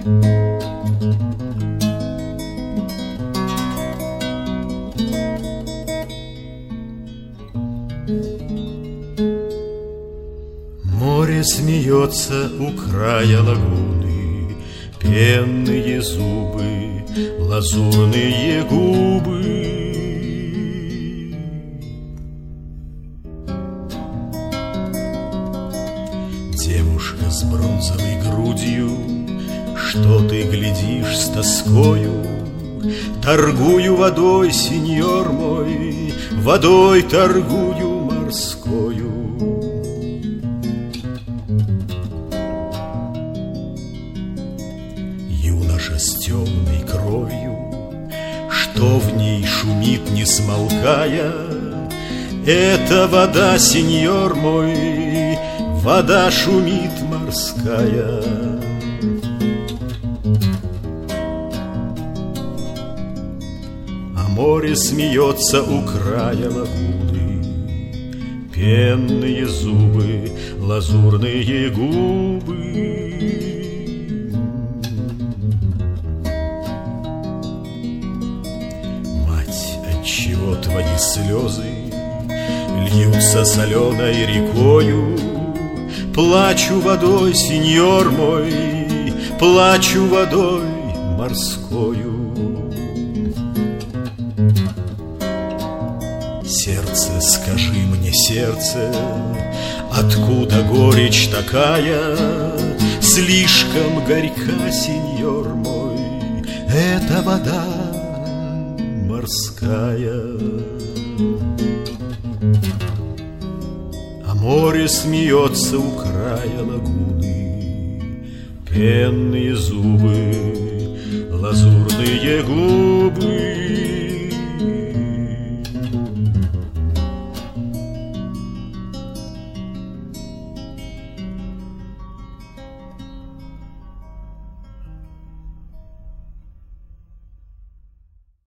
Море смеется у края лагуны, пенные зубы, лазурные губы. Девушка с бронзовой грудью, что ты глядишь с тоскою? Торгую водой, сеньор мой, водой торгую морскою. Юноша с темной кровью, что в ней шумит, не смолкая, это вода, сеньор мой, вода шумит морская. А море смеется у края лагуны, пенные зубы, лазурные губы. Отчего твои слезы льются соленой рекою? Плачу водой, сеньор мой, плачу водой морскою. Сердце, скажи мне, сердце, откуда горечь такая? Слишком горька, сеньор мой, эта вода морская. А море смеется у края лагуны, пенные зубы, лазурные губы.